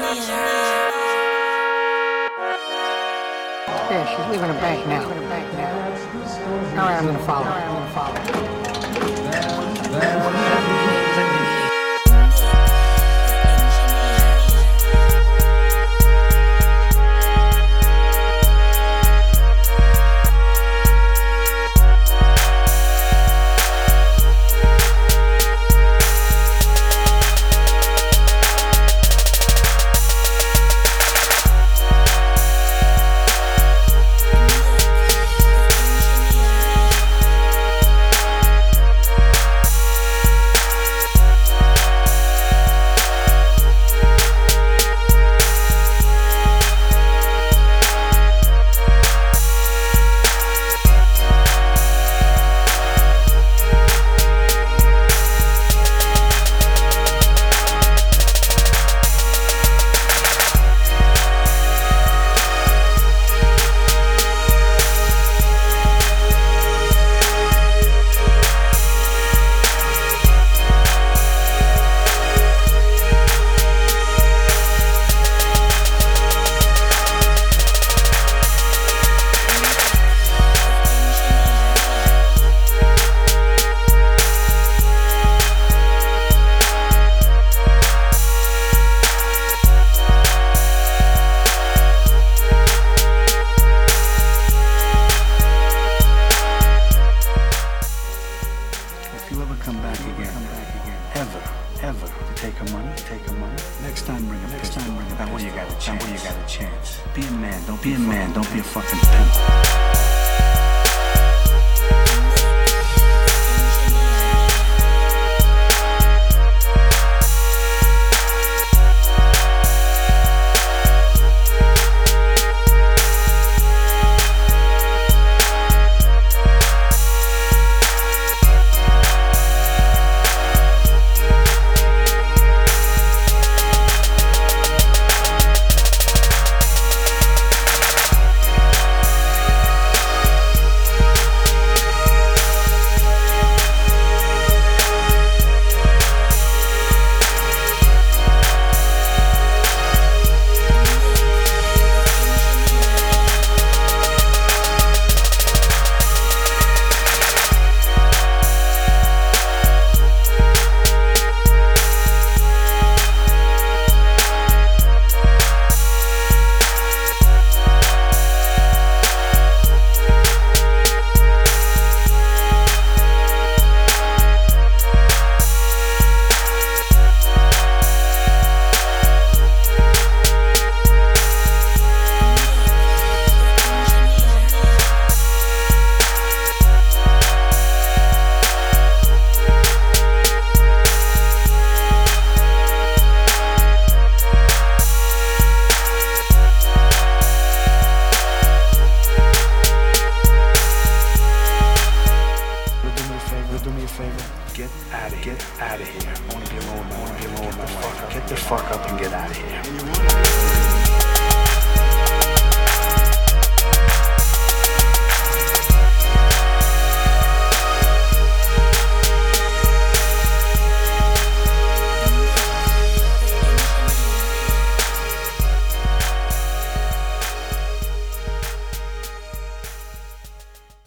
Yeah, she's leaving the bank now. All right, I'm gonna follow. If you ever come back again, ever to take her money, next time bring a pistol. That way you got a chance. Be a man, don't be a fucking pimp. Do me a favor. Get out of here. I wanna get low now. Get the fuck up and get out of here.